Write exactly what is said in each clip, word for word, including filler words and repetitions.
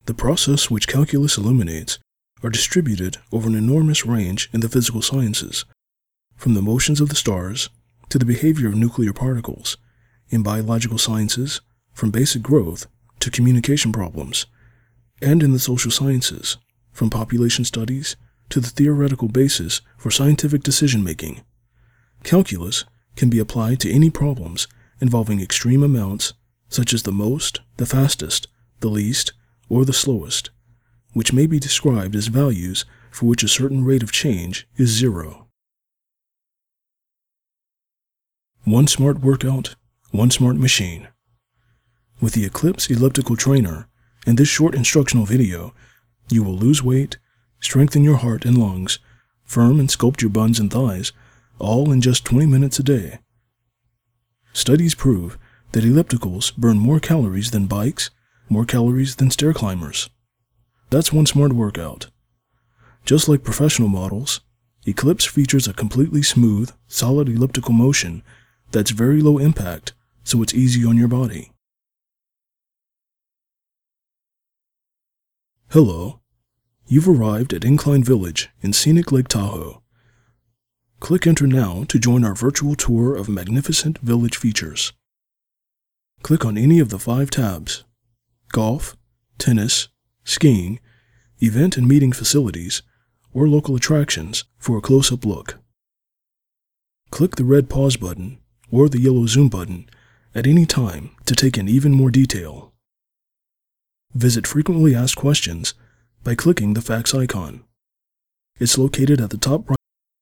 The process which calculus illuminates are distributed over an enormous range in the physical sciences, from the motions of the stars to the behavior of nuclear particles, in biological sciences, from basic growth to communication problems, and in the social sciences, from population studies to the theoretical basis for scientific decision-making. Calculus can be applied to any problems involving extreme amounts, such as the most, the fastest, the least, or the slowest, which may be described as values for which a certain rate of change is zero. One smart workout, one smart machine. With the Eclipse Elliptical Trainer, in this short instructional video, you will lose weight, strengthen your heart and lungs, firm and sculpt your buns and thighs, all in just twenty minutes a day. Studies prove that ellipticals burn more calories than bikes, more calories than stair climbers. That's one smart workout. Just like professional models, Eclipse features a completely smooth, solid elliptical motion that's very low impact, so it's easy on your body. Hello, you've arrived at Incline Village in scenic Lake Tahoe. Click Enter now to join our virtual tour of magnificent village features. Click on any of the five tabs: Golf, Tennis, Skiing, Event and Meeting Facilities, or Local Attractions for a close-up look. Click the red Pause button or the yellow Zoom button at any time to take in even more detail. Visit Frequently Asked Questions by clicking the fax icon. It's located at the top right.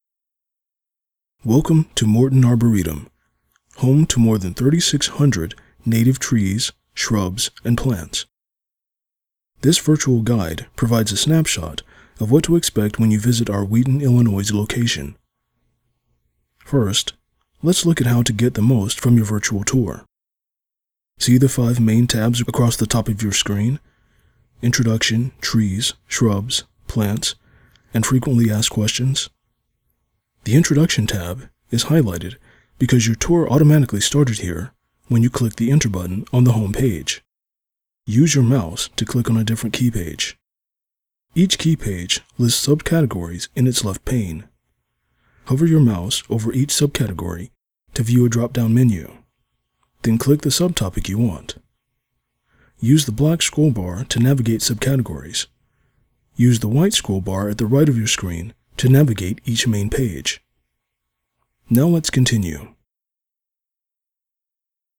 Welcome to Morton Arboretum, home to more than thirty-six hundred native trees, shrubs, and plants. This virtual guide provides a snapshot of what to expect when you visit our Wheaton, Illinois location. First, let's look at how to get the most from your virtual tour. See the five main tabs across the top of your screen: Introduction, Trees, Shrubs, Plants, and Frequently Asked Questions. The Introduction tab is highlighted because your tour automatically started here when you click the Enter button on the home page. Use your mouse to click on a different key page. Each key page lists subcategories in its left pane. Hover your mouse over each subcategory to view a drop-down menu. Then click the subtopic you want. Use the black scroll bar to navigate subcategories. Use the white scroll bar at the right of your screen to navigate each main page. Now let's continue.